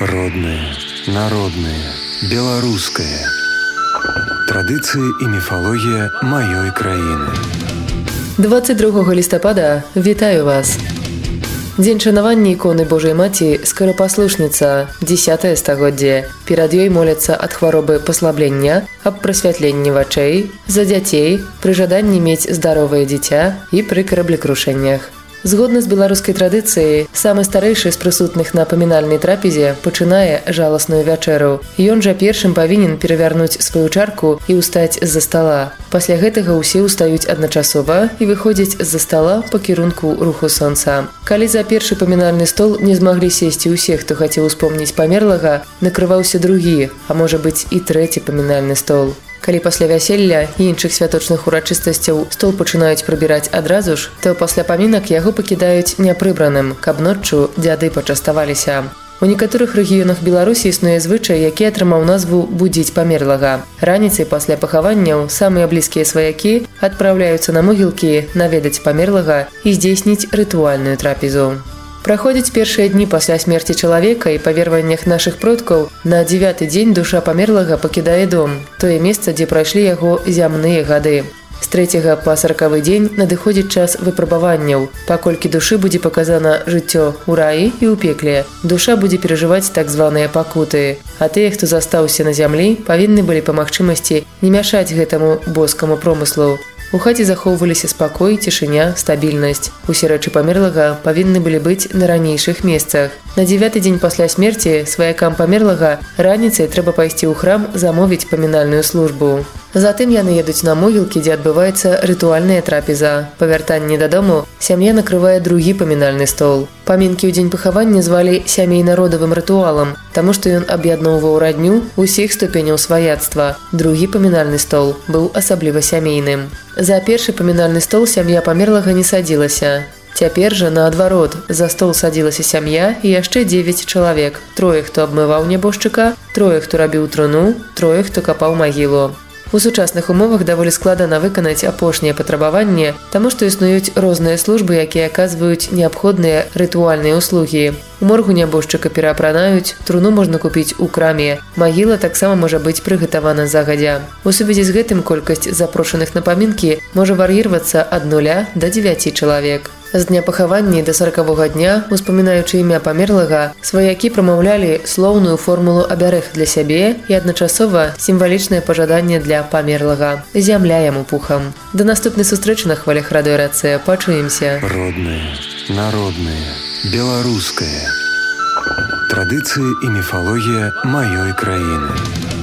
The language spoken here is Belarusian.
Родное, народное, беларускае. Традыцыі і міфалогія маёй краіны. 22 лістапада вітаю вас. Дзень шанавання іконы Божай Маці Скарапаслушніца, 10 стагоддзе. Перад ёй моляцца ад хваробы паслаблення, аб прасвятленні вачэй, за дзяцей, пры жаданні мець здаровае дзіця і пры караблекрушэннях. Згодна з беларускай традыцыяй, самы старэйшы з прысутных на памінальнай трапезе пачынае жаласную вячэру. Ён жа першым павінен перавярнуць сваю чарку і ўстаць з-за стала. Пасля гэтага ўсе ўстаюць адначасова і выходзяць з-за стала па кірунку руху сонца. Калі за першы памінальны стол не змаглі сесці ўсе, хто хацеў успомніць памерлага, накрываўся другі, а можа быць і трэці памінальны стол. Калі пасля вяселля і іншых святочных урачыстасцяў стол пачынаюць прыбіраць адразу ж, то пасля памінак яго пакідаюць няпрыбраным, каб ноччу дзяды пачаставаліся. У некаторых рэгіёнах Беларусі існуе звычай, які атрымаў назву «будзіць памерлага». Раніцай пасля пахаванняў самыя блізкія сваякі адпраўляюцца на могілкі наведаць памерлага і здзейсніць рытуальную трапезу. Праходзіць першыя дні пасля смерці чалавека і па вераваннях нашых продкаў на 9-й дзень душа памерлага пакідае дом, тое месца, дзе прайшлі яго зямныя гады. З 3 па 40-й дзень надыходзіць час выпрабаванняў, паколькі душы будзе паказана жыццё ў раі і ў пекле. Душа будзе перажываць так званыя пакуты, а тыя, хто застаўся на зямлі, павінны былі па магчымасці не мяшаць гэтаму боскаму промыслу. У хаце захоўваліся спакой, цішыня, стабільнасць. Усе рэчы памерлага павінны былі быць на ранейшых месцах. На 9-й дзень пасля смерці сваякам памерлага раніцай трэба пайсці ў храм замовіць памінальную службу. Затым яны едуць на могілкі, дзе адбываецца рытуальная трапеза. Па вяртанні дадому сям'я накрывае другі памінальны стол. Памінкі ў дзень пахавання звалі сямейна-родавым рытуалам, таму што ён аб'ядноўваў радню ўсіх ступеняў сваяцтва. Другі памінальны стол быў асабліва сямейным. За першы памінальны стол сям'я памерлага не садзілася. Цяпер жа, наадварот, за стол садзілася сям'я і яшчэ 9 чалавек. 3, хто абмываў нябожчыка, 3, хто рабіў труну, 3, хто капаў магілу. У сучасных умовах даволі складана выканаць апошнія патрабаванні, таму што існуюць розныя службы, якія аказваюць неабходныя рытуальныя ўслугі. У моргу нябожчыка пераапранаюць, труну можна купіць у краме, магіла таксама можа быць прыгатавана загадзя. У сувязі з гэтым колькасць запрошаных на памінкі можа вар'іравацца ад 0 да 9 чалавек. З дня пахавання да 40-го дня, успамінаючы імя памерлага, сваякі прамаўлялі слоўную формулу абярэг для сябе і адначасова сімвалічнае пажаданне для памерлага. Зямля яму пухам. Да наступнай сустрэчы на хвалях радыё Рацыя. Пачуемся. Роднае, народнае, беларускае. Традыцыі і міфалогія маёй краіны.